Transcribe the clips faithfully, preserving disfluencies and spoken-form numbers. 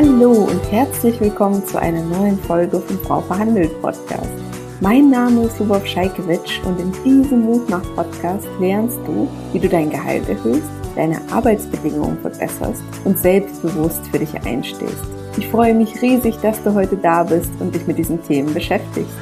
Hallo und herzlich willkommen zu einer neuen Folge vom Frau verhandelt Podcast. Mein Name ist Lubov Scheikewitsch und in diesem Mutmach-Podcast lernst du, wie du dein Gehalt erhöhst, deine Arbeitsbedingungen verbesserst und selbstbewusst für dich einstehst. Ich freue mich riesig, dass du heute da bist und dich mit diesen Themen beschäftigst.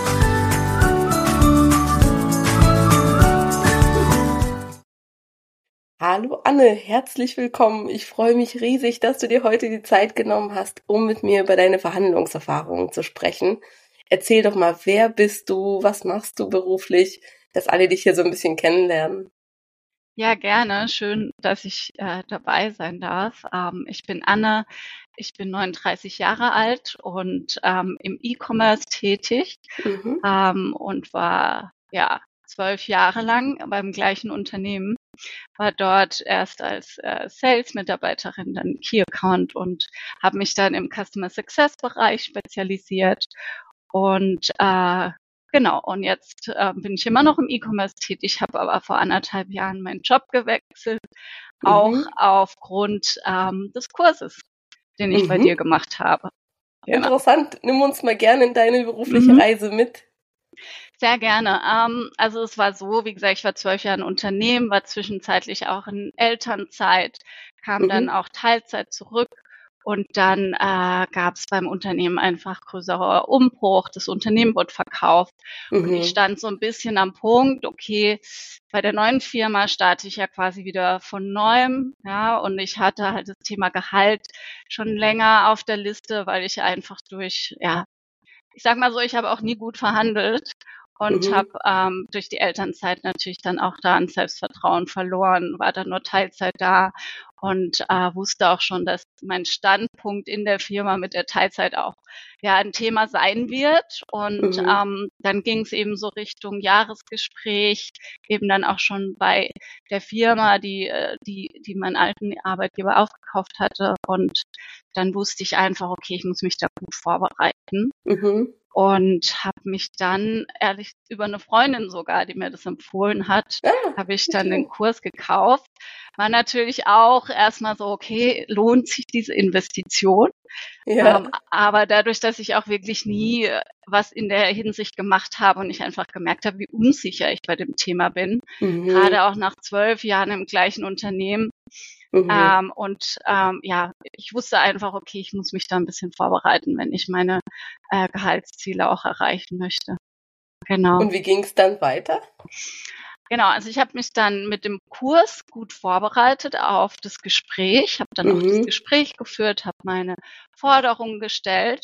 Hallo Anne, herzlich willkommen. Ich freue mich riesig, dass du dir heute die Zeit genommen hast, um mit mir über deine Verhandlungserfahrungen zu sprechen. Erzähl doch mal, wer bist du, was machst du beruflich, dass alle dich hier so ein bisschen kennenlernen. Ja, gerne. Schön, dass ich äh, dabei sein darf. Ähm, ich bin Anne, ich bin neununddreißig Jahre alt und ähm, im E-Commerce tätig Mhm. ähm, und war ja zwölf Jahre lang beim gleichen Unternehmen. War dort erst als äh, Sales-Mitarbeiterin, dann Key Account und habe mich dann im Customer Success-Bereich spezialisiert. Und äh, genau, und jetzt äh, bin ich immer noch im E-Commerce tätig, habe aber vor anderthalb Jahren meinen Job gewechselt, auch Mhm. aufgrund ähm, des Kurses, den ich Mhm. bei dir gemacht habe. Genau. Interessant, nimm uns mal gerne in deine berufliche Mhm. Reise mit. Sehr gerne. Ähm, also es war so, wie gesagt, ich war zwölf Jahre im Unternehmen, war zwischenzeitlich auch in Elternzeit, kam Mhm. dann auch Teilzeit zurück und dann äh, gab es beim Unternehmen einfach größerer Umbruch. Das Unternehmen wurde verkauft Mhm. und ich stand so ein bisschen am Punkt, okay, bei der neuen Firma starte ich ja quasi wieder von neuem, ja, und ich hatte halt das Thema Gehalt schon länger auf der Liste, weil ich einfach durch, ja, ich sag mal so, ich habe auch nie gut verhandelt und Mhm. habe ähm, durch die Elternzeit natürlich dann auch da an Selbstvertrauen verloren, war dann nur Teilzeit da und äh, wusste auch schon, dass mein Standpunkt in der Firma mit der Teilzeit auch ja ein Thema sein wird. Und Mhm. ähm, dann ging es eben so Richtung Jahresgespräch, eben dann auch schon bei der Firma, die, äh, die, die meinen alten Arbeitgeber aufgekauft hatte. Und dann wusste ich einfach, okay, ich muss mich da gut vorbereiten. Mhm. Und habe mich dann, ehrlich, über eine Freundin sogar, die mir das empfohlen hat, Ah, habe ich dann okay. den Kurs gekauft. War natürlich auch erstmal so, okay, lohnt sich diese Investition? Ja. Ähm, aber dadurch, dass ich auch wirklich nie äh, was in der Hinsicht gemacht habe und ich einfach gemerkt habe, wie unsicher ich bei dem Thema bin, Mhm. gerade auch nach zwölf Jahren im gleichen Unternehmen, Mhm. ähm, und ähm, ja, ich wusste einfach, okay, ich muss mich da ein bisschen vorbereiten, wenn ich meine äh, Gehaltsziele auch erreichen möchte. Genau. Und wie ging es dann weiter? Genau, also ich habe mich dann mit dem Kurs gut vorbereitet auf das Gespräch, habe dann auch das Mhm. Gespräch geführt, habe meine Forderungen gestellt.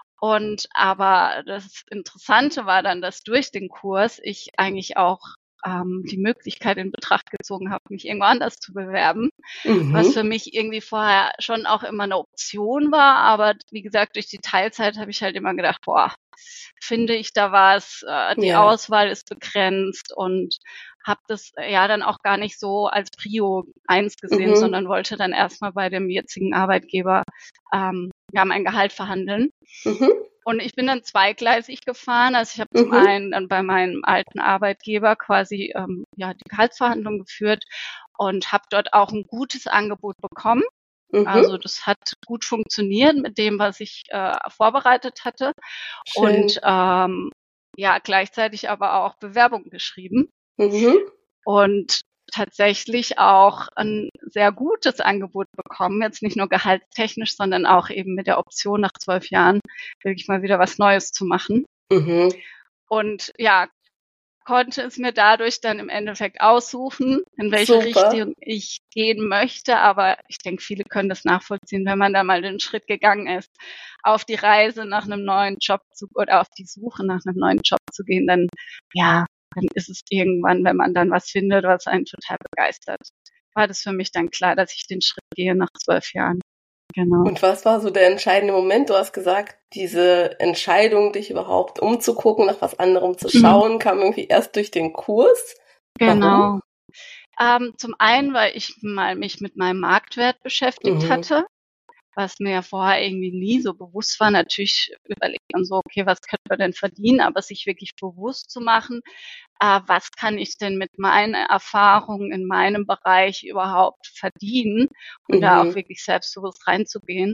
Und aber das Interessante war dann, dass durch den Kurs ich eigentlich auch ähm, die Möglichkeit in Betracht gezogen habe, mich irgendwo anders zu bewerben, was für Mhm. mich irgendwie vorher schon auch immer eine Option war. Aber wie gesagt, durch die Teilzeit habe ich halt immer gedacht, boah, finde ich da was, äh, die Ja. Auswahl ist begrenzt und habe das äh, ja dann auch gar nicht so als Prio eins gesehen, Mhm. sondern wollte dann erstmal bei dem jetzigen Arbeitgeber ähm, ja mein Gehalt verhandeln. Mhm. Und ich bin dann zweigleisig gefahren. Also ich habe zum Mhm. einen dann bei meinem alten Arbeitgeber quasi ähm, ja die Gehaltsverhandlung geführt und habe dort auch ein gutes Angebot bekommen. Mhm. Also das hat gut funktioniert mit dem, was ich äh, vorbereitet hatte. Schön. Und ähm, ja, gleichzeitig aber auch Bewerbung geschrieben Mhm. und tatsächlich auch ein sehr gutes Angebot bekommen, jetzt nicht nur gehaltstechnisch, sondern auch eben mit der Option, nach zwölf Jahren wirklich mal wieder was Neues zu machen. Mhm. Und ja, konnte es mir dadurch dann im Endeffekt aussuchen, in welche Super. Richtung ich gehen möchte. Aber ich denke, viele können das nachvollziehen, wenn man da mal den Schritt gegangen ist, auf die Reise nach einem neuen Job zu, oder auf die Suche nach einem neuen Job zu gehen, dann, ja, dann ist es irgendwann, wenn man dann was findet, was einen total begeistert, war das für mich dann klar, dass ich den Schritt gehe nach zwölf Jahren. Genau. Und was war so der entscheidende Moment? Du hast gesagt, diese Entscheidung, dich überhaupt umzugucken, nach was anderem zu schauen, mhm. kam irgendwie erst durch den Kurs. Genau. Ähm, zum einen, weil ich mal mich mit meinem Marktwert beschäftigt Mhm. hatte, was mir ja vorher irgendwie nie so bewusst war. Natürlich überlegt man so, okay, was könnte man denn verdienen, aber sich wirklich bewusst zu machen, äh, was kann ich denn mit meiner Erfahrung in meinem Bereich überhaupt verdienen und Mhm. da auch wirklich selbstbewusst reinzugehen.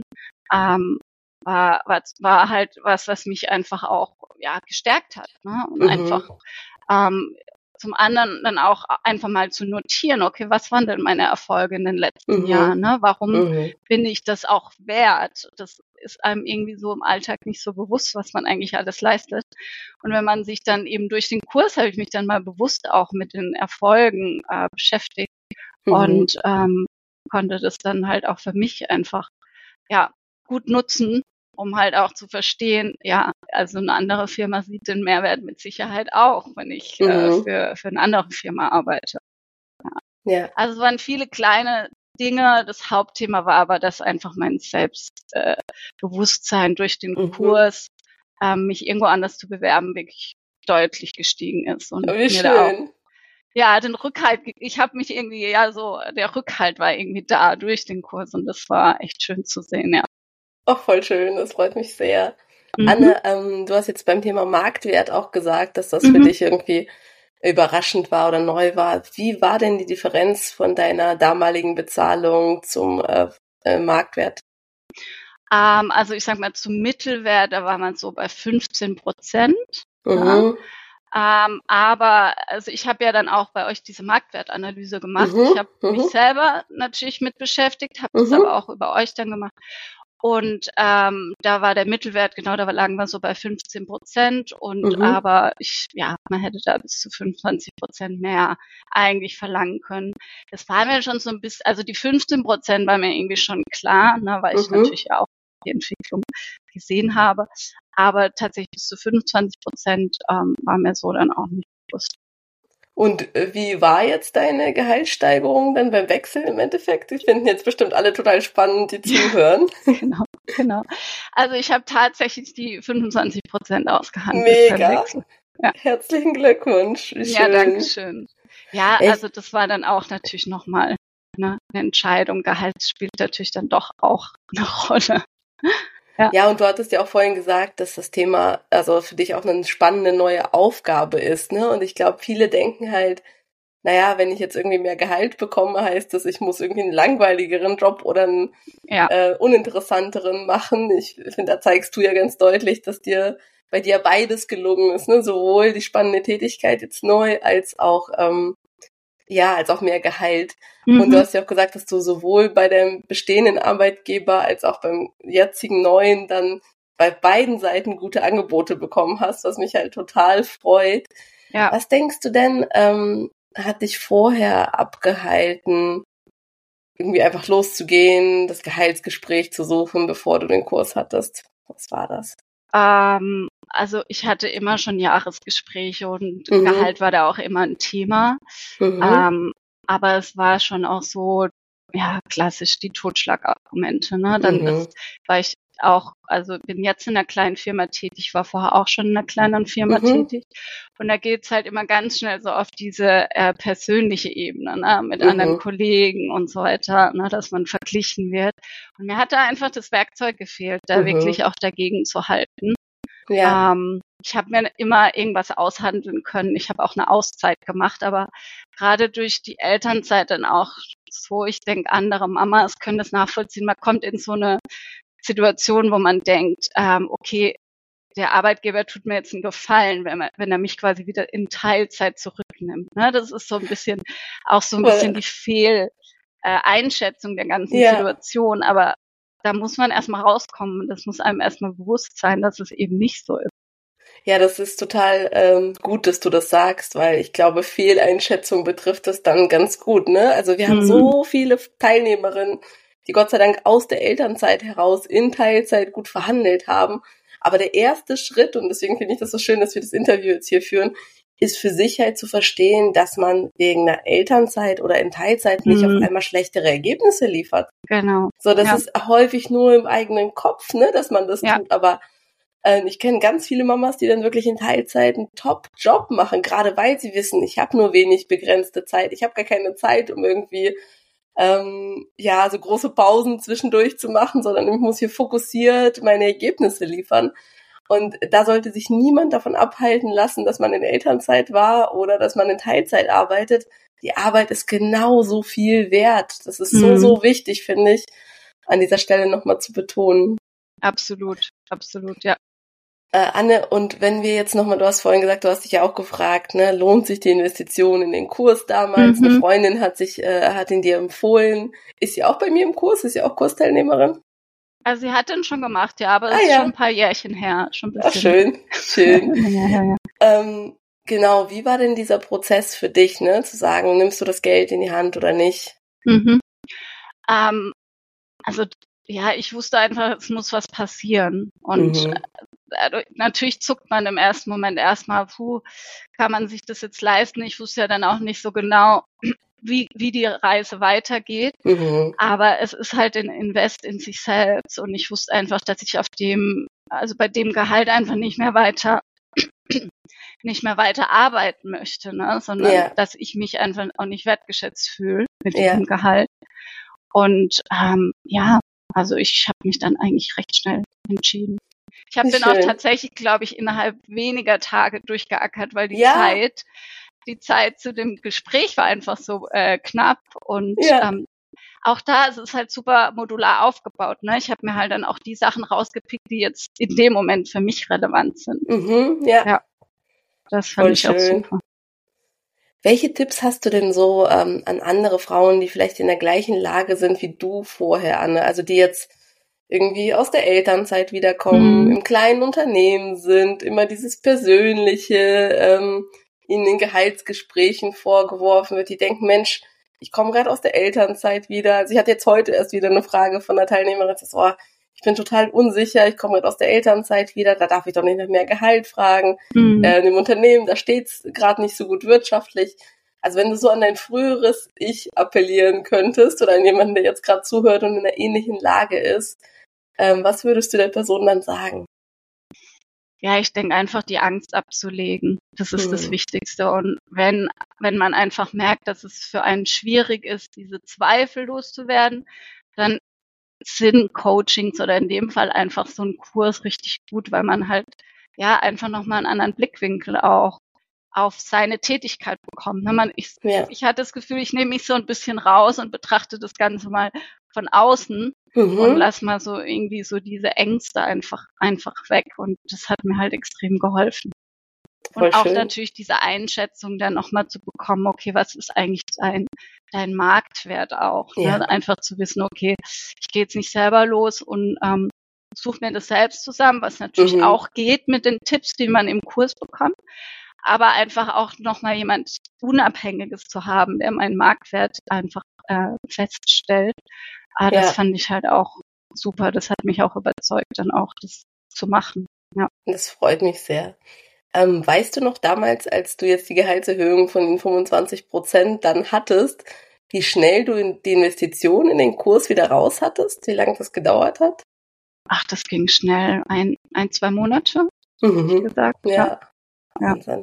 ähm, war, war, war halt was, was mich einfach auch ja gestärkt hat, ne? Und Mhm. einfach ähm, zum anderen dann auch einfach mal zu notieren, okay, was waren denn meine Erfolge in den letzten Mhm. Jahren, ne? Warum Mhm. bin ich das auch wert? Das ist einem irgendwie so im Alltag nicht so bewusst, was man eigentlich alles leistet. Und wenn man sich dann eben durch den Kurs, habe ich mich dann mal bewusst auch mit den Erfolgen äh, beschäftigt Mhm. und ähm, konnte das dann halt auch für mich einfach ja gut nutzen, um halt auch zu verstehen, ja, also eine andere Firma sieht den Mehrwert mit Sicherheit auch, wenn ich Mhm. äh, für, für eine andere Firma arbeite. Ja. Ja. Also es waren viele kleine Dinge. Das Hauptthema war aber, dass einfach mein Selbstbewusstsein äh, durch den Mhm. Kurs, ähm, mich irgendwo anders zu bewerben, wirklich deutlich gestiegen ist. Und Oh, wie mir da auch, schön. ja, den Rückhalt, ich habe mich irgendwie, ja, so, der Rückhalt war irgendwie da durch den Kurs und das war echt schön zu sehen, ja. Ach, voll schön, das freut mich sehr. Mhm. Anne, ähm, du hast jetzt beim Thema Marktwert auch gesagt, dass das Mhm. für dich irgendwie überraschend war oder neu war. Wie war denn die Differenz von deiner damaligen Bezahlung zum äh, äh, Marktwert? Ähm, also ich sag mal, zum Mittelwert, da war man so bei fünfzehn Prozent. Mhm. Ja. Ähm, aber also ich habe ja dann auch bei euch diese Marktwertanalyse gemacht. Mhm. Ich habe Mhm. mich selber natürlich mit beschäftigt, habe das Mhm. aber auch über euch dann gemacht. Und ähm, da war der Mittelwert, genau, da lagen wir so bei fünfzehn Prozent. Und Mhm. aber ich, ja, man hätte da bis zu fünfundzwanzig Prozent mehr eigentlich verlangen können. Das war mir schon so ein bisschen, also die fünfzehn Prozent war mir irgendwie schon klar, ne, weil ich Mhm. natürlich auch die Entwicklung gesehen habe. Aber tatsächlich bis zu fünfundzwanzig Prozent ähm, war mir so dann auch nicht bewusst. Und äh, wie war jetzt deine Gehaltssteigerung dann beim Wechsel im Endeffekt? Die finden jetzt bestimmt alle total spannend, die zuhören. Genau, genau. Also ich habe tatsächlich die fünfundzwanzig Prozent ausgehandelt beim Mega. Wechsel. Ja. Herzlichen Glückwunsch. Wie Ja, schön. danke schön. Ja, Echt? also das war dann auch natürlich nochmal ne, eine Entscheidung. Gehalt spielt natürlich dann doch auch eine Rolle. Ja. Ja, und du hattest ja auch vorhin gesagt, dass das Thema also für dich auch eine spannende neue Aufgabe ist, ne? Und ich glaube, viele denken halt, naja, wenn ich jetzt irgendwie mehr Gehalt bekomme, heißt das, ich muss irgendwie einen langweiligeren Job oder einen Ja. äh, uninteressanteren machen. Ich finde, da zeigst du ja ganz deutlich, dass dir bei dir beides gelungen ist, ne? Sowohl die spannende Tätigkeit jetzt neu als auch ähm, ja, als auch mehr Gehalt. Mhm. Und du hast ja auch gesagt, dass du sowohl bei deinem bestehenden Arbeitgeber als auch beim jetzigen neuen dann bei beiden Seiten gute Angebote bekommen hast, was mich halt total freut. Ja. Was denkst du denn, ähm, hat dich vorher abgehalten, irgendwie einfach loszugehen, das Gehaltsgespräch zu suchen, bevor du den Kurs hattest? Was war das? Ähm, also ich hatte immer schon Jahresgespräche und Mhm. Gehalt war da auch immer ein Thema. Mhm. Ähm, aber es war schon auch so, ja, klassisch die Totschlagargumente, ne? Dann Mhm. ist, war ich auch, also bin jetzt in einer kleinen Firma tätig, war vorher auch schon in einer kleineren Firma Mhm. tätig. Und da geht's halt immer ganz schnell so auf diese äh, persönliche Ebene, ne? Mit Mhm. anderen Kollegen und so weiter, ne? Dass man verglichen wird. Und mir hat da einfach das Werkzeug gefehlt, da Mhm. wirklich auch dagegen zu halten. Ja. Ähm, ich habe mir immer irgendwas aushandeln können. Ich habe auch eine Auszeit gemacht, aber gerade durch die Elternzeit dann auch so, ich denke, andere Mamas können das nachvollziehen. Man kommt in so eine Situation, wo man denkt, ähm, okay, der Arbeitgeber tut mir jetzt einen Gefallen, wenn, man, wenn er mich quasi wieder in Teilzeit zurücknimmt. Ne? Das ist so ein bisschen, auch so ein bisschen die Fehleinschätzung der ganzen Ja. Situation. Aber da muss man erstmal rauskommen und das muss einem erstmal bewusst sein, dass es eben nicht so ist. Ja, das ist total ähm, gut, dass du das sagst, weil ich glaube, Fehleinschätzung betrifft das dann ganz gut, ne? Also wir haben Mhm. so viele Teilnehmerinnen, die Gott sei Dank aus der Elternzeit heraus in Teilzeit gut verhandelt haben. Aber der erste Schritt, und deswegen finde ich das so schön, dass wir das Interview jetzt hier führen, ist für sich halt zu verstehen, dass man wegen einer Elternzeit oder in Teilzeit nicht Mhm. auf einmal schlechtere Ergebnisse liefert. Genau. So, das Ja. ist häufig nur im eigenen Kopf, ne, dass man das Ja. tut, aber ich kenne ganz viele Mamas, die dann wirklich in Teilzeit einen Top-Job machen, gerade weil sie wissen, ich habe nur wenig begrenzte Zeit. Ich habe gar keine Zeit, um irgendwie ähm, ja so große Pausen zwischendurch zu machen, sondern ich muss hier fokussiert meine Ergebnisse liefern. Und da sollte sich niemand davon abhalten lassen, dass man in Elternzeit war oder dass man in Teilzeit arbeitet. Die Arbeit ist genauso viel wert. Das ist so, Mhm. so wichtig, finde ich. an dieser Stelle nochmal zu betonen. Absolut, absolut, ja. Äh, Anne, und wenn wir jetzt nochmal, du hast vorhin gesagt, du hast dich ja auch gefragt, ne, lohnt sich die Investition in den Kurs damals? Mhm. Eine Freundin hat sich, äh, hat ihn dir empfohlen. Ist sie auch bei mir im Kurs? Ist sie auch Kursteilnehmerin? Also sie hat den schon gemacht, ja, aber es ah, ist ja. schon ein paar Jährchen her. Schon ein bisschen. Ach, schön, schön. ja, ja, ja. Ähm, genau, wie war denn dieser Prozess für dich, ne, zu sagen, nimmst du das Geld in die Hand oder nicht? Mhm. Ähm, also ja, ich wusste einfach, es muss was passieren. Und mhm. äh, natürlich zuckt man im ersten Moment erstmal, puh, kann man sich das jetzt leisten? Ich wusste ja dann auch nicht so genau, wie, wie die Reise weitergeht. Mhm. Aber es ist halt ein Invest in sich selbst. Und ich wusste einfach, dass ich auf dem, also bei dem Gehalt einfach nicht mehr weiter, nicht mehr weiter arbeiten möchte, ne? Sondern ja. dass ich mich einfach auch nicht wertgeschätzt fühle mit diesem ja. Gehalt. Und ähm, ja, also ich habe mich dann eigentlich recht schnell entschieden. Ich habe den auch tatsächlich, glaube ich, innerhalb weniger Tage durchgeackert, weil die ja. Zeit, die Zeit zu dem Gespräch war einfach so äh, knapp. Und ja. ähm, auch da ist es halt super modular aufgebaut. Ne? Ich habe mir halt dann auch die Sachen rausgepickt, die jetzt in dem Moment für mich relevant sind. Mhm, ja. ja. Das fand Voll ich schön. auch super. Welche Tipps hast du denn so ähm, an andere Frauen, die vielleicht in der gleichen Lage sind wie du vorher, Anne? Also die jetzt irgendwie aus der Elternzeit wiederkommen, mhm. im kleinen Unternehmen sind, immer dieses Persönliche ähm, ihnen in Gehaltsgesprächen vorgeworfen wird. Die denken, Mensch, ich komme gerade aus der Elternzeit wieder. Also ich hatte jetzt heute erst wieder eine Frage von einer Teilnehmerin, die sagt, oh, ich bin total unsicher, ich komme gerade aus der Elternzeit wieder, da darf ich doch nicht nach mehr Gehalt fragen. Mhm. Äh, im Unternehmen, da steht's gerade nicht so gut wirtschaftlich. Also wenn du so an dein früheres Ich appellieren könntest oder an jemanden, der jetzt gerade zuhört und in einer ähnlichen Lage ist, ähm, was würdest du der Person dann sagen? Ja, ich denke einfach, die Angst abzulegen. Das ist hm. das Wichtigste. Und wenn, wenn man einfach merkt, dass es für einen schwierig ist, diese Zweifel loszuwerden, dann sind Coachings oder in dem Fall einfach so ein Kurs richtig gut, weil man halt ja einfach nochmal einen anderen Blickwinkel auch auf seine Tätigkeit bekommt. Man, ich, ja. ich hatte das Gefühl, ich nehme mich so ein bisschen raus und betrachte das Ganze mal von außen mhm. und lass mal so irgendwie so diese Ängste einfach einfach weg. Und das hat mir halt extrem geholfen. Voll und auch schön. Natürlich diese Einschätzung dann nochmal zu bekommen, okay, was ist eigentlich dein, dein Marktwert auch? Ja. Ne? Einfach zu wissen, okay, ich gehe jetzt nicht selber los und ähm, suche mir das selbst zusammen, was natürlich mhm. auch geht mit den Tipps, die man im Kurs bekommt. Aber einfach auch nochmal jemand Unabhängiges zu haben, der meinen Marktwert einfach äh, feststellt. Ah, das ja. fand ich halt auch super. Das hat mich auch überzeugt, dann auch das zu machen. Ja. Das freut mich sehr. Ähm, weißt du noch damals, als du jetzt die Gehaltserhöhung von den fünfundzwanzig Prozent dann hattest, wie schnell du die Investition in den Kurs wieder raus hattest? Wie lange das gedauert hat? Ach, das ging schnell. Ein, ein zwei Monate, mhm. ich gesagt. Ja. ja. Wahnsinn.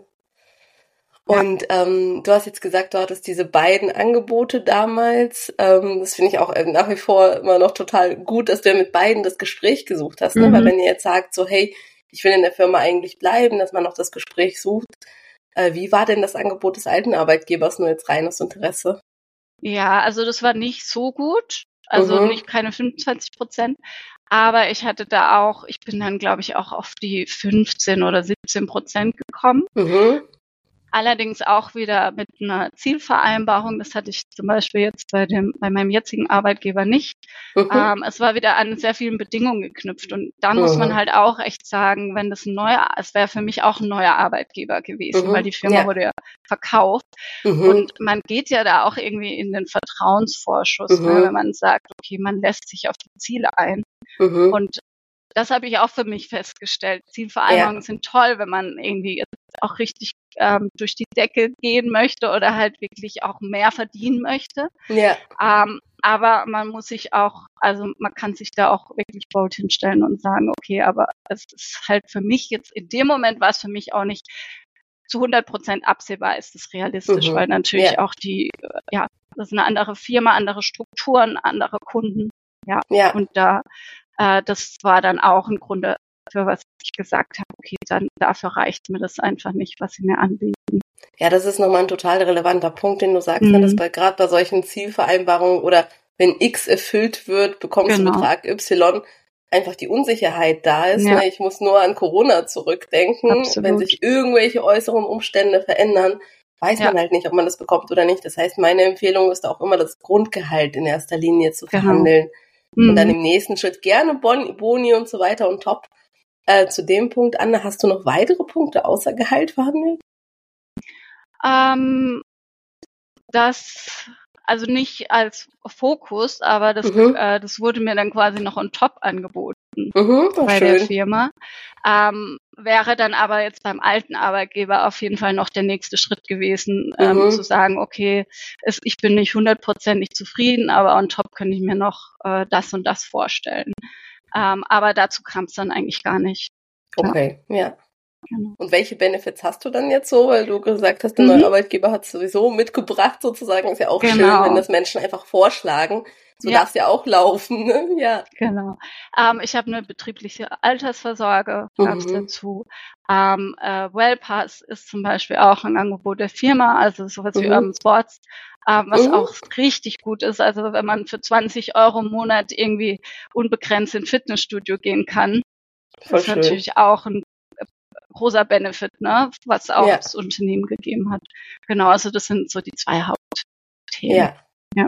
Und ähm, du hast jetzt gesagt, du hattest diese beiden Angebote damals. Ähm, das finde ich auch äh, nach wie vor immer noch total gut, dass du ja mit beiden das Gespräch gesucht hast. Ne? Mhm. Weil wenn ihr jetzt sagt, so hey, ich will in der Firma eigentlich bleiben, dass man noch das Gespräch sucht. Äh, wie war denn das Angebot des alten Arbeitgebers, nur jetzt rein aus Interesse? Ja, also das war nicht so gut. Also mhm. nicht keine fünfundzwanzig Prozent. Aber ich hatte da auch, ich bin dann, glaube ich, auch auf die fünfzehn oder siebzehn Prozent gekommen. Mhm. Allerdings auch wieder mit einer Zielvereinbarung. Das hatte ich zum Beispiel jetzt bei dem, bei meinem jetzigen Arbeitgeber nicht. Mhm. Ähm, es war wieder an sehr vielen Bedingungen geknüpft. Und dann mhm. muss man halt auch echt sagen, wenn das ein neuer, es wäre für mich auch ein neuer Arbeitgeber gewesen, mhm. weil die Firma ja. wurde ja verkauft. Mhm. Und man geht ja da auch irgendwie in den Vertrauensvorschuss, mhm. ne, wenn man sagt, okay, man lässt sich auf die Ziele ein. Mhm. Und das habe ich auch für mich festgestellt. Zielvereinbarungen ja. sind toll, wenn man irgendwie auch richtig ähm, durch die Decke gehen möchte oder halt wirklich auch mehr verdienen möchte. Ja. Ähm, aber man muss sich auch, also man kann sich da auch wirklich bold hinstellen und sagen, okay, aber es ist halt für mich jetzt, in dem Moment war es für mich auch nicht zu hundert Prozent absehbar, ist es realistisch, mhm. weil natürlich ja. auch die, ja, das ist eine andere Firma, andere Strukturen, andere Kunden. Ja, ja. und da Äh, das war dann auch im Grunde, für was ich gesagt habe, okay, dann dafür reicht mir das einfach nicht, was sie mir anbieten. Ja, das ist nochmal ein total relevanter Punkt, den du sagst, mhm. ne, dass bei gerade bei solchen Zielvereinbarungen oder wenn X erfüllt wird, bekommst Genau. du Betrag Y, einfach die Unsicherheit da ist. Ja. Ne? Ich muss nur an Corona zurückdenken. Absolut. Wenn sich irgendwelche äußeren Umstände verändern, weiß Ja. man halt nicht, ob man das bekommt oder nicht. Das heißt, meine Empfehlung ist auch immer, das Grundgehalt in erster Linie zu Genau. verhandeln. Mhm. Und dann im nächsten Schritt gerne Bon- Boni und so weiter und top. Äh, zu dem Punkt, Anne, hast du noch weitere Punkte außer Gehalt verhandelt? Ähm, das, also nicht als Fokus, aber das, Mhm. äh, das wurde mir dann quasi noch on top angeboten Mhm, war bei der schön. Firma. Ähm, wäre dann aber jetzt beim alten Arbeitgeber auf jeden Fall noch der nächste Schritt gewesen, ähm, Mhm. zu sagen, okay, es, ich bin nicht hundertprozentig zufrieden, aber on top könnte ich mir noch äh, das und das vorstellen. Ähm, aber dazu kam es dann eigentlich gar nicht. Okay, ja. Genau. Und welche Benefits hast du dann jetzt so? Weil du gesagt hast, der Mhm. neue Arbeitgeber hat es sowieso mitgebracht sozusagen. Ist ja auch schön, Genau. wenn das Menschen einfach vorschlagen. So Ja. darf es ja auch laufen, ne? Ja. Genau. Ähm, ich habe eine betriebliche Altersvorsorge, gab's Mhm. dazu. Ähm, äh, Wellpass ist zum Beispiel auch ein Angebot der Firma, also sowas wie Mhm. Urban Sports, ähm, was Mhm. auch richtig gut ist. Also wenn man für zwanzig Euro im Monat irgendwie unbegrenzt ins Fitnessstudio gehen kann, Voll ist schön. natürlich auch ein äh, großer Benefit, ne, was auch Ja. das Unternehmen gegeben hat. Genau, also das sind so die zwei Hauptthemen. Ja. Ja.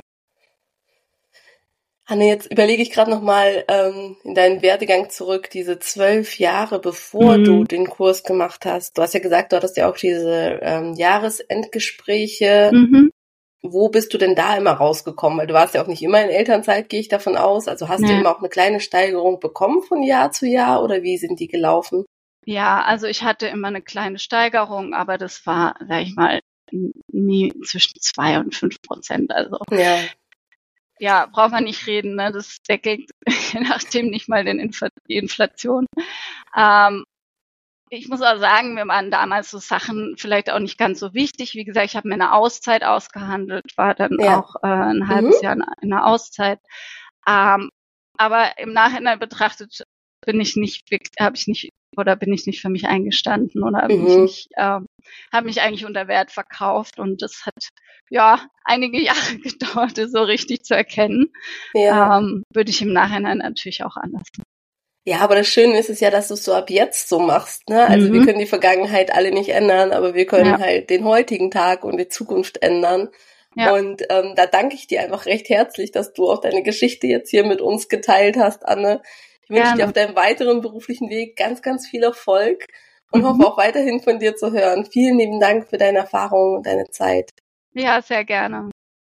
Anne, jetzt überlege ich gerade nochmal ähm, in deinen Werdegang zurück, diese zwölf Jahre, bevor Mhm. du den Kurs gemacht hast. Du hast ja gesagt, du hattest ja auch diese ähm, Jahresendgespräche. Mhm. Wo bist du denn da immer rausgekommen? Weil du warst ja auch nicht immer in Elternzeit, gehe ich davon aus. Also hast du Ja. immer auch eine kleine Steigerung bekommen von Jahr zu Jahr oder wie sind die gelaufen? Ja, also ich hatte immer eine kleine Steigerung, aber das war, sag ich mal, n- nie zwischen zwei und fünf Prozent. Also Ja, ja, braucht man nicht reden, ne? Das deckelt je nachdem nicht mal den Infl die Inflation. Ähm, ich muss auch sagen, mir waren damals so Sachen vielleicht auch nicht ganz so wichtig. Wie gesagt, ich habe mir eine Auszeit ausgehandelt, war dann ja. auch äh, ein Mhm. halbes Jahr in in einer Auszeit. Ähm, aber im Nachhinein betrachtet bin ich nicht, habe ich nicht oder bin ich nicht für mich eingestanden oder bin ich Mhm. nicht, ähm, habe mich eigentlich unter Wert verkauft und das hat ja einige Jahre gedauert, das so richtig zu erkennen. Ja. Ähm, würde ich im Nachhinein natürlich auch anders machen. Ja, aber das Schöne ist es ja, dass du es so ab jetzt so machst, ne? Also wir Mhm. können die Vergangenheit alle nicht ändern, aber wir können Ja, halt den heutigen Tag und die Zukunft ändern. ja, Und ähm, da danke ich dir einfach recht herzlich, dass du auch deine Geschichte jetzt hier mit uns geteilt hast, Anne. Ich wünsche dir gerne. auf deinem weiteren beruflichen Weg ganz, ganz viel Erfolg und Mhm. hoffe auch weiterhin von dir zu hören. Vielen lieben Dank für deine Erfahrungen und deine Zeit. Ja, sehr gerne.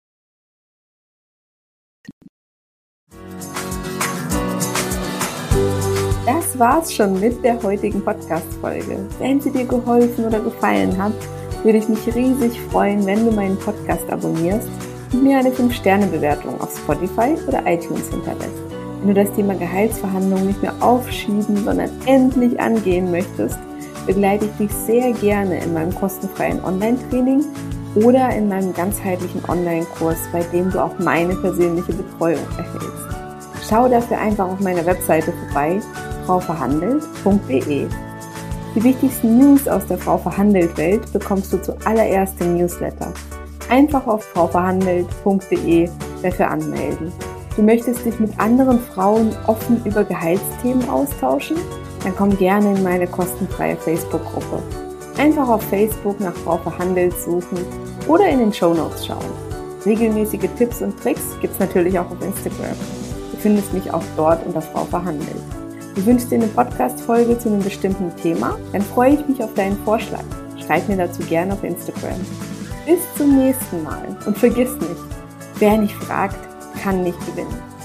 Das war's schon mit der heutigen Podcast-Folge. Wenn sie dir geholfen oder gefallen hat, würde ich mich riesig freuen, wenn du meinen Podcast abonnierst und mir eine fünf Sterne Bewertung auf Spotify oder iTunes hinterlässt. Wenn du das Thema Gehaltsverhandlungen nicht mehr aufschieben, sondern endlich angehen möchtest, begleite ich dich sehr gerne in meinem kostenfreien Online-Training oder in meinem ganzheitlichen Online-Kurs, bei dem du auch meine persönliche Betreuung erhältst. Schau dafür einfach auf meiner Webseite vorbei, frau verhandelt punkt de. Die wichtigsten News aus der Frau Verhandelt Welt bekommst du zuallererst im Newsletter. Einfach auf frau verhandelt punkt de dafür anmelden. Du möchtest dich mit anderen Frauen offen über Gehaltsthemen austauschen? Dann komm gerne in meine kostenfreie Facebook-Gruppe. Einfach auf Facebook nach Frau Verhandelt suchen oder in den Shownotes schauen. Regelmäßige Tipps und Tricks gibt's natürlich auch auf Instagram. Du findest mich auch dort unter Frau Verhandelt. Du wünschst dir eine Podcast-Folge zu einem bestimmten Thema? Dann freue ich mich auf deinen Vorschlag. Schreib mir dazu gerne auf Instagram. Bis zum nächsten Mal und vergiss nicht, wer nicht fragt, kann nicht gewinnen.